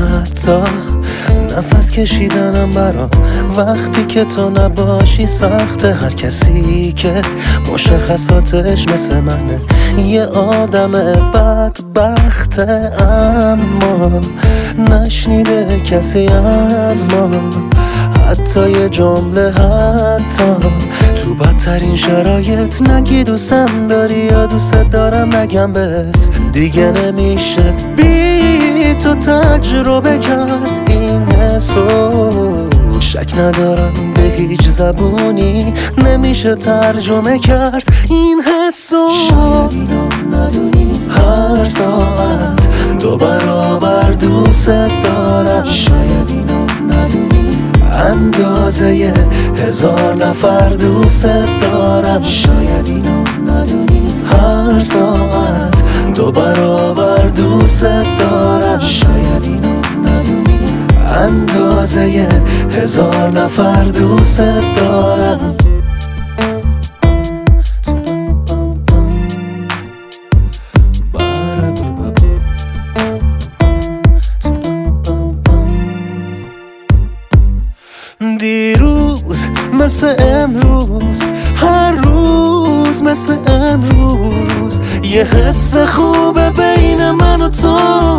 حتی نفس کشیدنم برام وقتی که تو نباشی سخته. هر کسی که مشخصاتش مثل منه یه آدم بدبخته، اما نشنیده کسی از ما حتی یه جمله، حتی تو بدترین شرایط نگی دوستم داری یا دوست دارم نگم بهت. دیگه نمیشه بی تو تجربه کرد این حسو، شک ندارم به هیچ زبونی نمیشه ترجمه کرد این حسو. شاید اینو ندونی هر ساعت 2 برابر دوست دارم، شاید اینو ندونی اندازه 1000 نفر دوست دارم، شاید اینو ندونی هر ساعت 2 برابر دوست دارم، شاید اینو ندونی اندازه 1000 نفر دوست دارم. دیروز مثل امروز، هر روز مثل امروز، یه حس خوبه بین من و تو.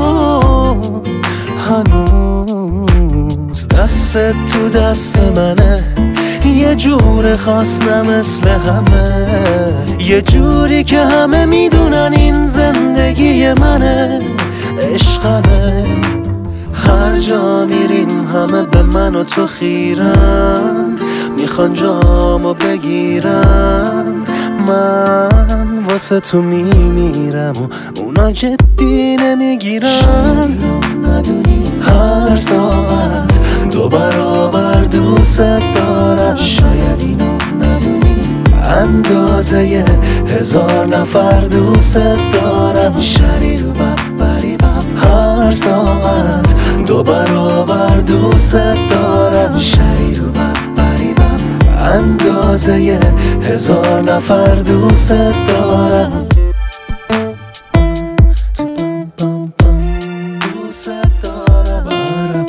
هنوز دست تو دست منه، یه جور خاص نه مثل همه، یه جوری که همه میدونن این زندگی منه، عشقمه. هر جا میریم همه به من و تو خیرن، میخوان جامو بگیرن، من واسه تو میمیرم و اونا جدی نمیگیرن. شاید اینو ندونی هر ساعت 2 برابر دوست دارم، شاید اینو ندونی اندازه 1000 نفر دوست دارم، شریرو ببری هر ساعت 2 برابر دوست دارم، شریرو ببری اندازه 1000 نفر دوست دارم. دوست دارم.